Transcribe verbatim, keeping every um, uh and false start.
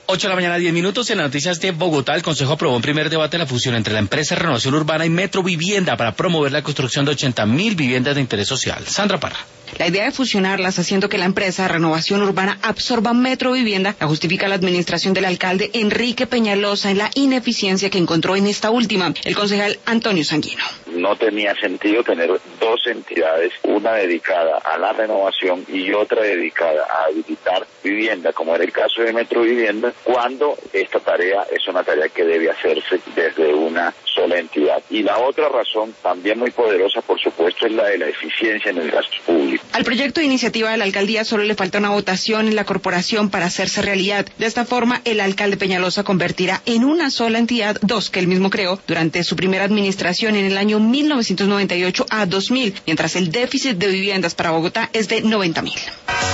ocho de la mañana, diez minutos. En las noticias de Bogotá, el Consejo aprobó en primer debate la fusión entre la empresa de Renovación Urbana y Metro Vivienda para promover la construcción de ochenta mil viviendas de interés social. Sandra Parra. La idea de fusionarlas haciendo que la empresa de Renovación Urbana absorba Metro Vivienda la justifica la administración del alcalde Enrique Peñalosa en la ineficiencia que encontró en esta última. El concejal Antonio Sanguino. No tenía sentido tener dos entidades, una dedicada a la renovación y otra dedicada a habilitar vivienda, como era el caso de Metro Vivienda, cuando esta tarea es una tarea que debe hacerse desde una sola entidad. Y la otra razón, también muy poderosa, por supuesto, es la de la eficiencia en el gasto público. Al proyecto de iniciativa de la alcaldía solo le falta una votación en la corporación para hacerse realidad. De esta forma, el alcalde Peñalosa convertirá en una sola entidad dos que él mismo creó durante su primera administración en el año mil novecientos noventa y ocho a dos mil, mientras el déficit de viviendas para Bogotá es de noventa mil.